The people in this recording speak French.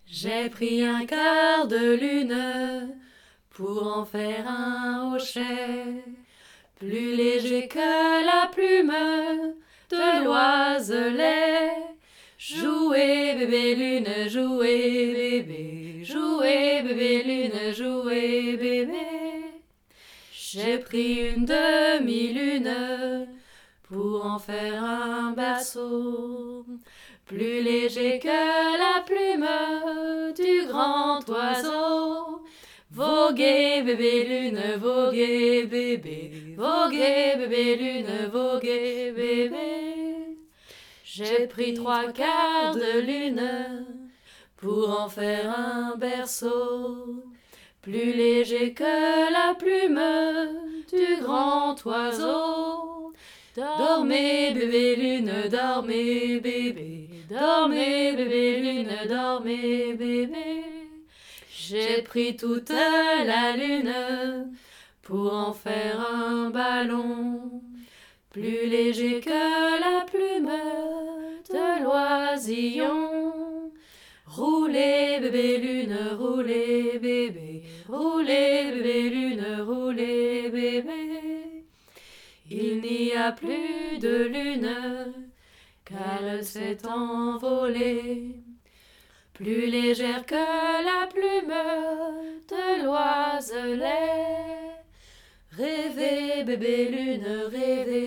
J'ai pris un quart de lune pour en faire un hochet, plus léger que la plume de l'oiselet. Jouez bébé lune, jouez bébé, jouez bébé lune, jouez bébé. J'ai pris une demi-lune pour en faire un berceau, plus léger que la plume du grand oiseau. Voguez bébé lune, voguez bébé, voguez bébé lune, voguez bébé. J'ai pris trois quarts de lune pour en faire un berceau, plus léger que la plume du grand oiseau. Dormez bébé lune, dormez bébé, dormez bébé lune, dormez bébé. J'ai pris toute la lune pour en faire un ballon, plus léger que la plume de l'oisillon. Roulez bébé lune, roulez bébé, roulez bébé lune, roulez bébé. Il n'y a plus de lune, car elle s'est envolée, plus légère que la plume de l'oiselet. Rêvez bébé lune, rêvez